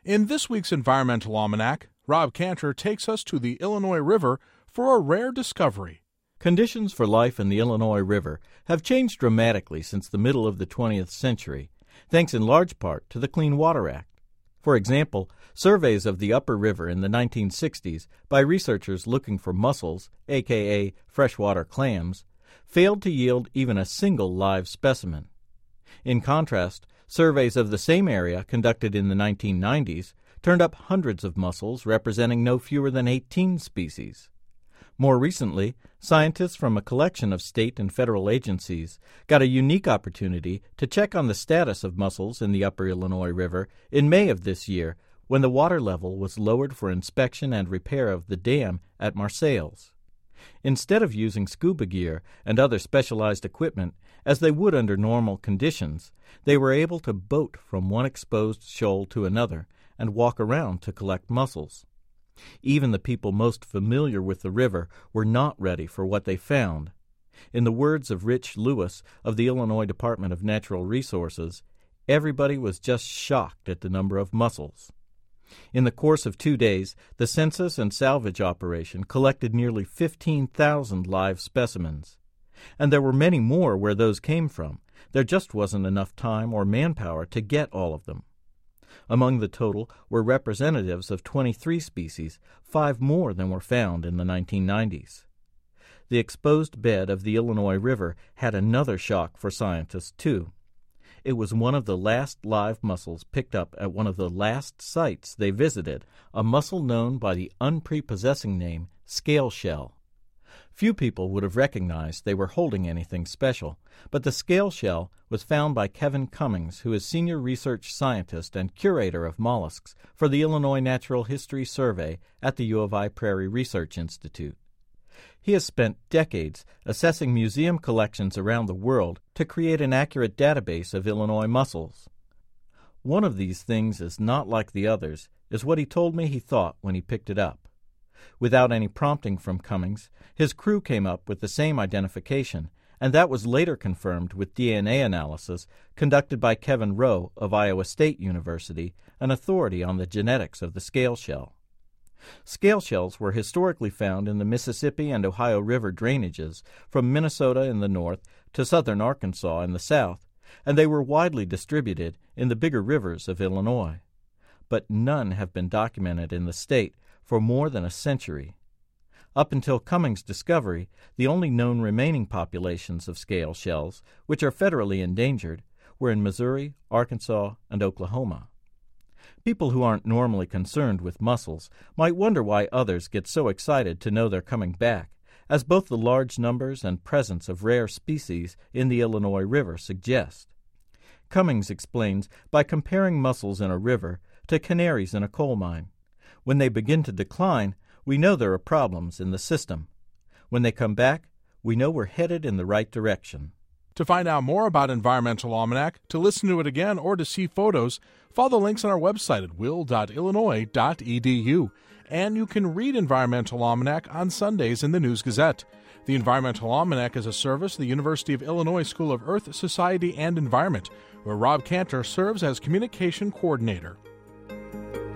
In this week's Environmental Almanac, Rob Cantor takes us to the Illinois River for a rare discovery. Conditions for life in the Illinois River have changed dramatically since the middle of the 20th century, thanks in large part to the Clean Water Act. For example, surveys of the upper river in the 1960s by researchers looking for mussels, aka freshwater clams, failed to yield even a single live specimen. In contrast, surveys of the same area conducted in the 1990s turned up hundreds of mussels representing no fewer than 18 species. More recently, scientists from a collection of state and federal agencies got a unique opportunity to check on the status of mussels in the upper Illinois River in May of this year, when the water level was lowered for inspection and repair of the dam at Marseilles. Instead of using scuba gear and other specialized equipment as they would under normal conditions, they were able to boat from one exposed shoal to another and walk around to collect mussels. Even the people most familiar with the river were not ready for what they found. In the words of Rich Lewis of the Illinois Department of Natural Resources, everybody was just shocked at the number of mussels. In the course of 2 days, the census and salvage operation collected nearly 15,000 live specimens. And there were many more where those came from. There just wasn't enough time or manpower to get all of them. Among the total were representatives of 23 species, 5 more than were found in the 1990s. The exposed bed of the Illinois River had another shock for scientists, too. It was one of the last live mussels picked up at one of the last sites they visited, a mussel known by the unprepossessing name scale shell. Few people would have recognized they were holding anything special, but the scale shell was found by Kevin Cummings, who is senior research scientist and curator of mollusks for the Illinois Natural History Survey at the U of I Prairie Research Institute. He has spent decades assessing museum collections around the world to create an accurate database of Illinois mussels. One of these things is not like the others, is what he told me he thought when he picked it up. Without any prompting from Cummings, his crew came up with the same identification, and that was later confirmed with DNA analysis conducted by Kevin Rowe of Iowa State University, an authority on the genetics of the scale shell. Scale shells were historically found in the Mississippi and Ohio River drainages from Minnesota in the north to southern Arkansas in the south, and they were widely distributed in the bigger rivers of Illinois. But none have been documented in the state for more than a century. Up until Cummings' discovery, the only known remaining populations of scale shells, which are federally endangered, were in Missouri, Arkansas, and Oklahoma. People who aren't normally concerned with mussels might wonder why others get so excited to know they're coming back, as both the large numbers and presence of rare species in the Illinois River suggest. Cummings explains by comparing mussels in a river to canaries in a coal mine. When they begin to decline, we know there are problems in the system. When they come back, we know we're headed in the right direction. To find out more about Environmental Almanac, to listen to it again, or to see photos, follow the links on our website at will.illinois.edu. And you can read Environmental Almanac on Sundays in the News Gazette. The Environmental Almanac is a service of the University of Illinois School of Earth, Society, and Environment, where Rob Cantor serves as Communication Coordinator.